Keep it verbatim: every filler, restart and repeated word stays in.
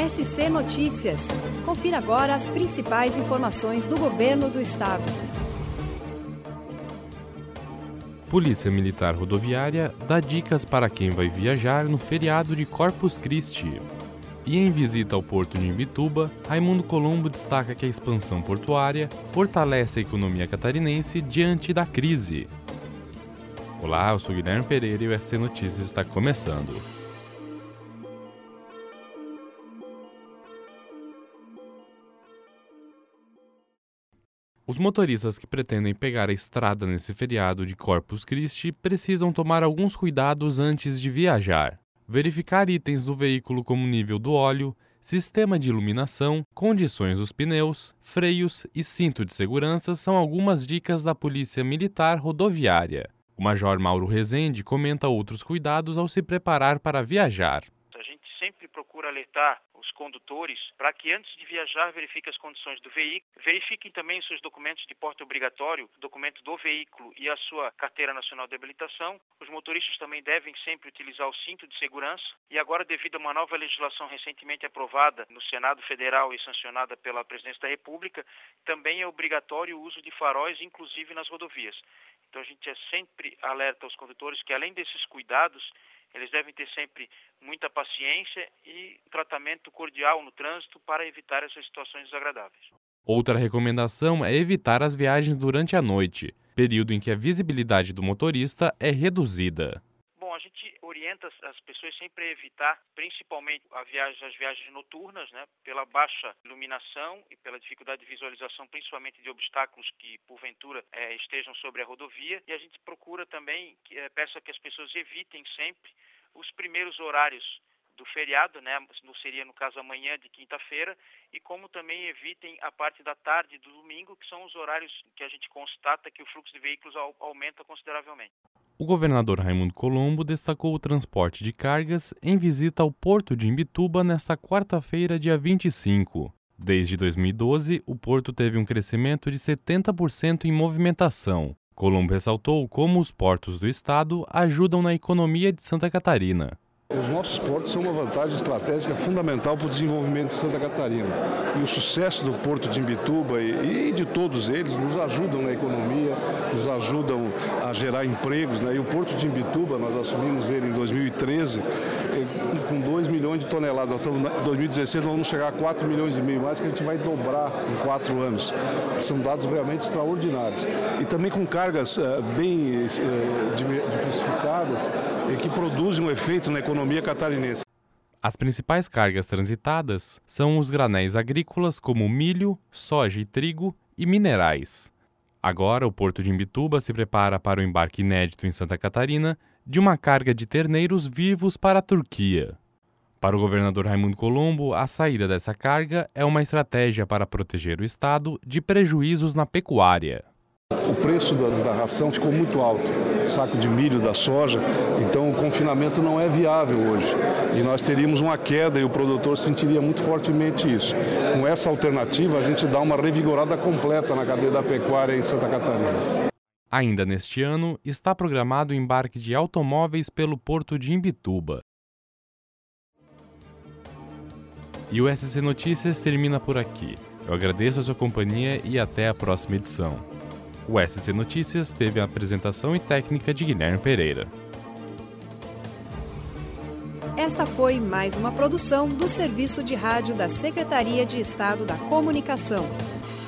S C Notícias. Confira agora as principais informações do Governo do Estado. Polícia Militar Rodoviária dá dicas para quem vai viajar no feriado de Corpus Christi. E em visita ao porto de Imbituba, Raimundo Colombo destaca que a expansão portuária fortalece a economia catarinense diante da crise. Olá, eu sou Guilherme Pereira e o S C Notícias está começando. Os motoristas que pretendem pegar a estrada nesse feriado de Corpus Christi precisam tomar alguns cuidados antes de viajar. Verificar itens do veículo como nível do óleo, sistema de iluminação, condições dos pneus, freios e cinto de segurança são algumas dicas da Polícia Militar Rodoviária. O Major Mauro Rezende comenta outros cuidados ao se preparar para viajar. A gente sempre procura alertar os condutores para que antes de viajar verifiquem as condições do veículo, verifiquem também os seus documentos de porte obrigatório, documento do veículo e a sua carteira nacional de habilitação. Os motoristas também devem sempre utilizar o cinto de segurança e agora, devido a uma nova legislação recentemente aprovada no Senado Federal e sancionada pela Presidência da República, também é obrigatório o uso de faróis, inclusive nas rodovias. Então a gente é sempre alerta aos condutores que, além desses cuidados, eles devem ter sempre muita paciência e tratamento cordial no trânsito para evitar essas situações desagradáveis. Outra recomendação é evitar as viagens durante a noite, período em que a visibilidade do motorista é reduzida. Bom, a gente orienta as pessoas sempre a evitar, principalmente a viagem, as viagens noturnas, né, pela baixa iluminação e pela dificuldade de visualização, principalmente de obstáculos que, porventura, é, estejam sobre a rodovia. E a gente procura também, que, é, peça que as pessoas evitem sempre os primeiros horários do feriado, né, seria no caso amanhã de quinta-feira, e como também evitem a parte da tarde do domingo, que são os horários que a gente constata que o fluxo de veículos aumenta consideravelmente. O governador Raimundo Colombo destacou o transporte de cargas em visita ao porto de Imbituba nesta quarta-feira, dia vinte e cinco. Desde dois mil e doze, o porto teve um crescimento de setenta por cento em movimentação. Colombo ressaltou como os portos do estado ajudam na economia de Santa Catarina. Os nossos portos são uma vantagem estratégica fundamental para o desenvolvimento de Santa Catarina. E o sucesso do porto de Imbituba e, e de todos eles nos ajudam na economia, nos ajudam a gerar empregos, né? E o porto de Imbituba, nós assumimos ele em dois mil e treze, com dois milhões de toneladas. Nós estamos, em dois mil e dezesseis nós vamos chegar a quatro milhões e meio, mais que a gente vai dobrar em quatro anos. São dados realmente extraordinários. E também com cargas uh, bem uh, diversificadas e que produzem um efeito na economia economia catarinense. As principais cargas transitadas são os granéis agrícolas como milho, soja e trigo e minerais. Agora, o porto de Imbituba se prepara para o embarque inédito em Santa Catarina de uma carga de terneiros vivos para a Turquia. Para o governador Raimundo Colombo, a saída dessa carga é uma estratégia para proteger o estado de prejuízos na pecuária. O preço da, da ração ficou muito alto, saco de milho, da soja, então o confinamento não é viável hoje. E nós teríamos uma queda e o produtor sentiria muito fortemente isso. Com essa alternativa, a gente dá uma revigorada completa na cadeia da pecuária em Santa Catarina. Ainda neste ano, está programado o embarque de automóveis pelo porto de Imbituba. E o S C Notícias termina por aqui. Eu agradeço a sua companhia e até a próxima edição. O S C Notícias teve a apresentação e técnica de Guilherme Pereira. Esta foi mais uma produção do Serviço de Rádio da Secretaria de Estado da Comunicação.